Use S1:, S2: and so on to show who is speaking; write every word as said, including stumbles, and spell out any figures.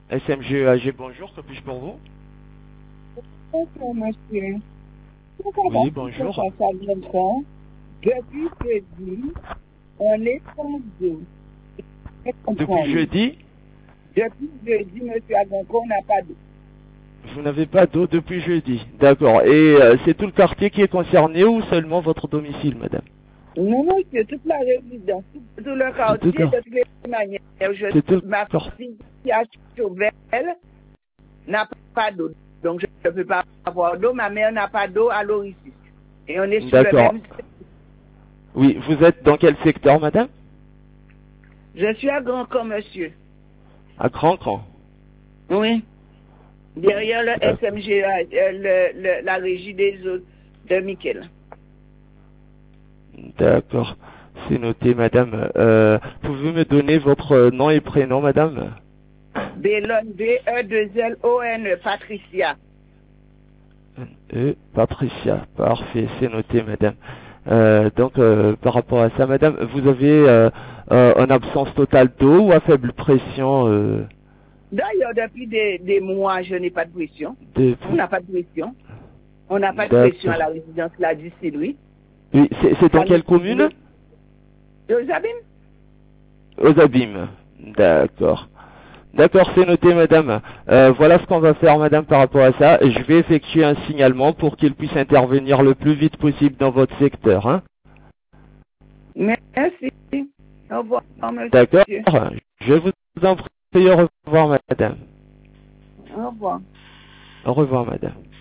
S1: S M G E A G, bonjour, que puis-je pour vous?
S2: Bonjour, monsieur.
S1: Oui, bonjour.
S2: Depuis jeudi, on est sans dos.
S1: Depuis jeudi,
S2: Depuis jeudi, monsieur Agonco, on n'a pas d'eau.
S1: vous n'avez pas d'eau depuis jeudi. D'accord. Et euh, c'est tout le quartier qui est concerné ou seulement votre domicile, madame?
S2: Non, non, c'est toute la résidence, tout, tout le quartier,
S1: tout le-
S2: de toutes les manières. Je,
S1: C'est tout le
S2: ma
S1: quart-
S2: fille qui a Chauvel n'a pas d'eau. Donc, je ne peux pas avoir d'eau. Ma mère n'a pas d'eau à l'orifice. Et on est sur le
S1: D'accord.
S2: même...
S1: Oui, vous êtes dans quel secteur, madame?
S2: Je suis à Grand Camp, monsieur.
S1: À Grand-Camp.
S2: Oui. Derrière le
S1: D'accord.
S2: S M G, euh, le, le, la régie des eaux de Miquel.
S1: D'accord. C'est noté, madame. Euh, pouvez-vous me donner votre nom et prénom, madame?
S2: Bélone, B E deux L O N E, Patricia.
S1: E, Patricia. Parfait, c'est noté, madame. Euh, donc, euh, par rapport à ça, madame, vous avez euh, euh, une absence totale d'eau ou à faible pression euh,
S2: D'ailleurs, depuis des, des mois, je n'ai pas de pression.
S1: de...
S2: On n'a pas de pression. On n'a pas de pression à la
S1: D'accord.
S2: résidence là d'ici, lui.
S1: Oui, c'est c'est dans
S2: Ça
S1: quelle
S2: nous-
S1: commune?
S2: Aux abîmes.
S1: Aux Abîmes. D'accord. D'accord, c'est noté, madame. Euh, voilà ce qu'on va faire, madame, par rapport à ça. Je vais effectuer un signalement pour qu'il puisse intervenir le plus vite possible dans votre secteur. Hein.
S2: Merci. Au revoir, monsieur.
S1: D'accord. Je vous en prie. Au revoir, madame.
S2: Au revoir.
S1: Au revoir, madame.